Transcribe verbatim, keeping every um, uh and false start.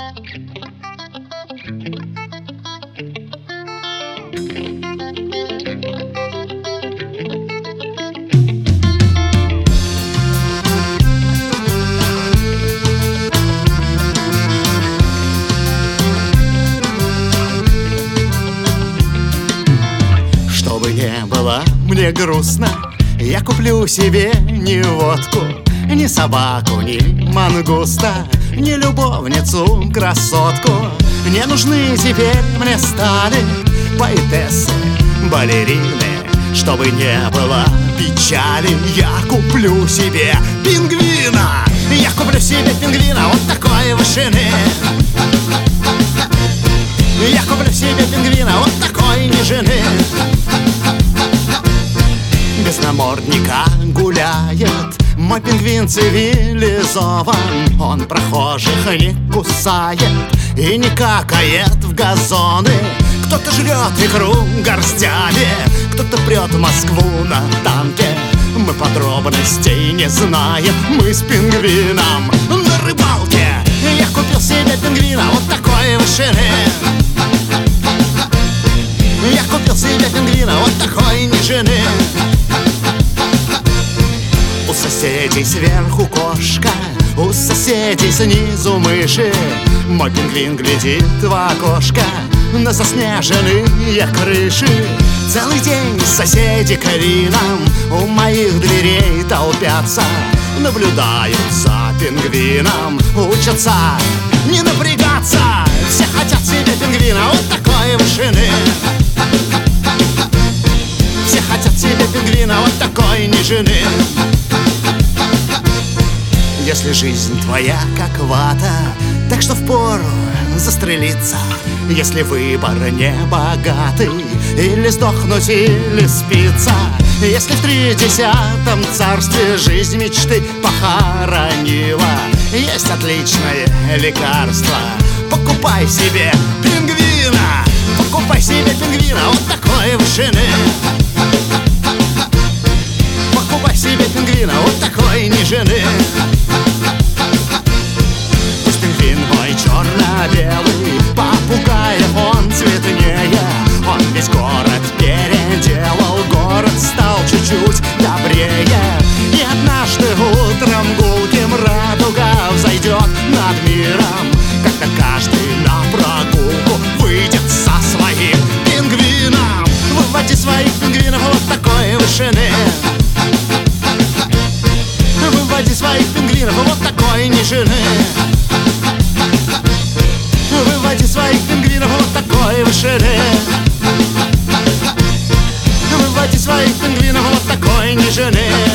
Чтобы не было мне грустно, я куплю себе не водку, ни собаку, ни мангуста, ни любовницу, красотку. Не нужны теперь мне стали поэтессы, балерины. Чтобы не было печали, я куплю себе пингвина. Я куплю себе пингвина вот такой вышины. Я куплю себе пингвина вот такой нежины. Без намордника гуляет мой пингвин цивилизован. Он прохожих не кусает и не какает в газоны. Кто-то жрет икру горстями, кто-то прет в Москву на танке. Мы подробностей не знаем, мы с пингвином на рыбалке. Я купил себе пингвина вот такой вышины. Я купил себе пингвина вот такой нежины. У соседей сверху кошка, у соседей снизу мыши. Мой пингвин глядит в окошко на заснеженные крыши. Целый день соседи к винам у моих дверей толпятся, наблюдают за пингвином, учатся не напрягаться. Все хотят себе пингвина вот такой вышины. Все хотят себе пингвина вот такой нежины. Если жизнь твоя как вата, так что впору застрелиться. Если выбор не богатый, или сдохнуть, или спиться. Если в тридесятом царстве жизнь мечты похоронила, есть отличное лекарство. Покупай себе пингвина. Покупай себе пингвина вот такой вышины. Покупай себе пингвина вот такой нежины. Пусть пингвин мой черно-белый, попугаев он цветнее. Он весь город переделал, город стал чуть-чуть добрее. И однажды утром гулким радуга взойдет над миром, когда каждый на прогулку выйдет со своим пингвином. Выводи своих пингвинов вот такой вышины. Выводи своих пингвинов вот такой нежины. Выводи своих пингвинов вот такой вышины. Выводи своих пингвинов вот такой нежины.